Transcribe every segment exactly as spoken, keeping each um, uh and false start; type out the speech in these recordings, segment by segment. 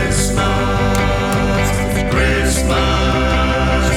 Christmas, Christmas,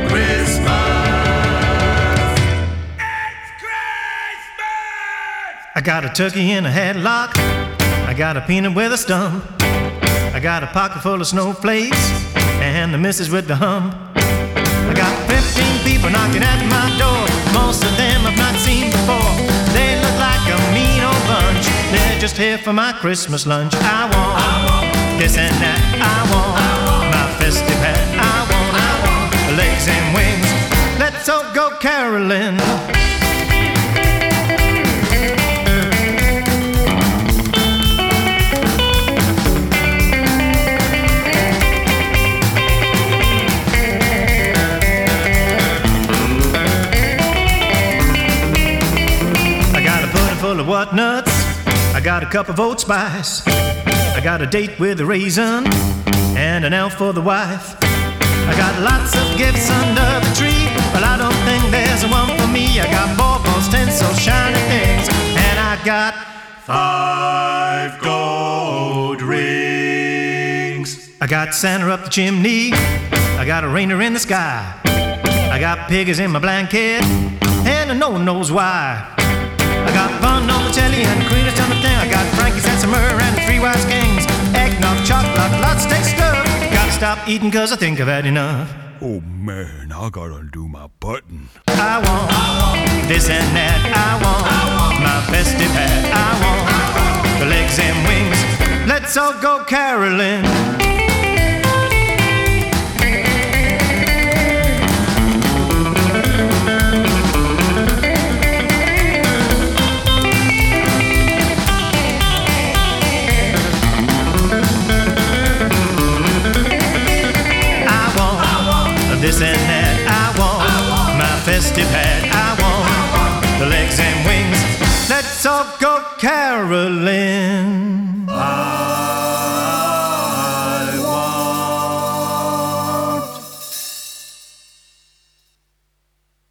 Christmas. It's Christmas! I got a turkey in a headlock. I got a peanut with a stump. I got a pocket full of snowflakes and the missus with the hump. I got fifteen people knocking at my door. Most of them I've not seen before. They look like a mean old bunch. They're just here for my Christmas lunch. I want, I want this and that. I want, I want my festive hat. I want, I want legs and wings. Let's all go caroling. Full of what nuts? I got a cup of oat spice. I got a date with a raisin and an elf for the wife. I got lots of gifts under the tree, but I don't think there's one for me. I got baubles, tinsel, shiny things, and I got five gold rings. I got Santa up the chimney. I got a reindeer in the sky. I got piggies in my blanket, and no one knows why. I got fun on the telly and Queen of Jonathan. I got Frankie's and some myrrh and three wise kings. Eggnog, chocolate, lots of steak stuff. Gotta stop eating cause I think I've had enough. Oh man, I gotta undo my button. I want, I want this and that. I want, I want my festive hat. I want, I want the legs and wings. Let's all go caroling. This and that, I want, I want my festive hat, I want, I want the legs and wings. Let's all go caroling.